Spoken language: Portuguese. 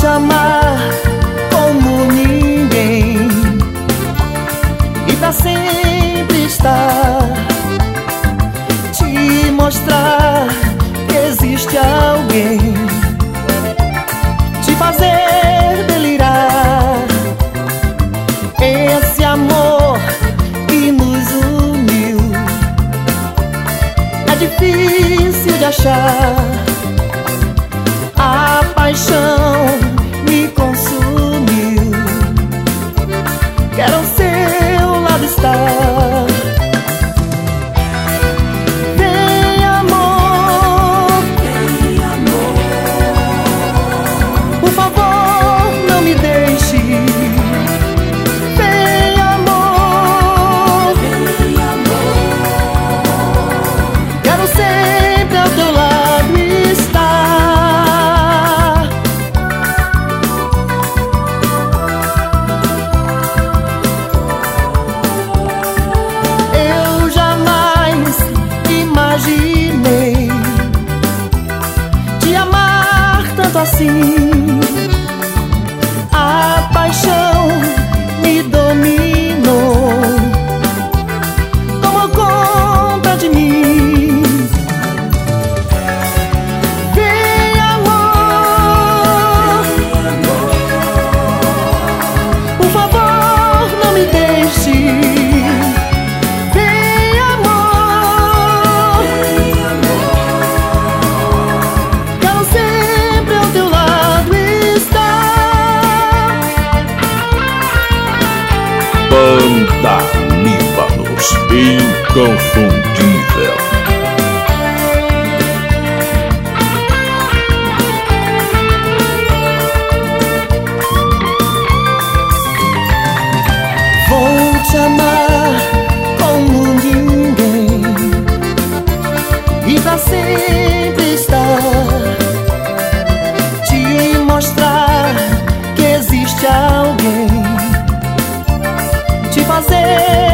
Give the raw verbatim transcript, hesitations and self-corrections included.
amar como ninguém e pra sempre estar, te mostrar que existe alguém, te fazer delirar. Esse amor que nos uniu é difícil de achar. A paixão me consumiu, quero ao seu lado estar. Vem amor, vem amor, por favor não me deixe. Vem amor, vem amor, quero sempre ao teu lado estar. Imaginei te amar tanto assim, a paixão me dominou, tomou conta de mim. Vem amor, por favor não me deixe. Banda Líbanos, inconfundível. Vou te amar como ninguém e pra sempre estar, te mostrar que existe alguém, te fazer